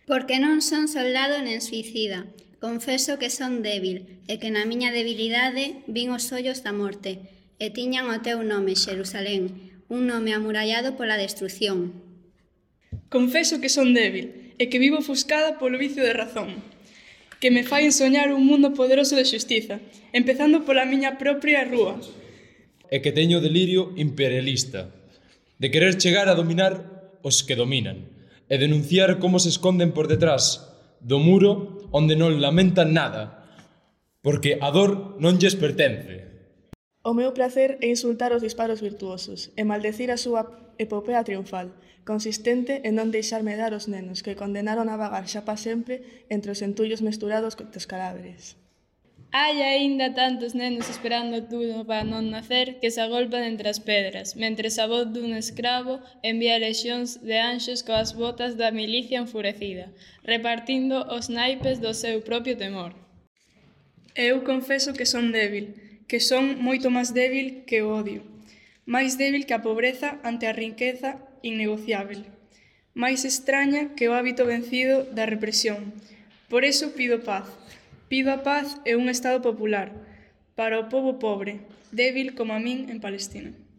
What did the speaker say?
Porque non son soldado nen suicida, confeso que son débil, e que na miña debilidade vin os ollos da morte, e tiñan o teu nome, Xerusalén, un nome amurallado pola destrución. Confeso que son débil, e que vivo ofuscada polo vicio de razón, que me fai ensoñar un mundo poderoso de xustiza, empezando pola miña propia rúa. E que teño delirio imperialista, de querer chegar a dominar os que dominan, e denunciar como se esconden por detrás do muro onde non lamentan nada, porque a dor non lles pertence. O meu placer é insultar os disparos virtuosos e maldecir a súa epopea triunfal, consistente en non deixarme dar os nenos que condenaron a vagar xa pa sempre entre os entullos mesturados dos cadáveres. Hai aínda tantos nenos esperando tudo para non nacer que se agolpan entre as pedras, mentres a voz dun escravo envía lexións de anxos coas botas da milicia enfurecida, repartindo os naipes do seu propio temor. Eu confeso que son débil, que son moito máis débil que o odio, máis débil que a pobreza ante a riqueza innegociável, máis extraña que o hábito vencido da represión. Por eso pido paz. Pido a paz e un Estado popular para o pobo pobre, débil como a min en Palestina.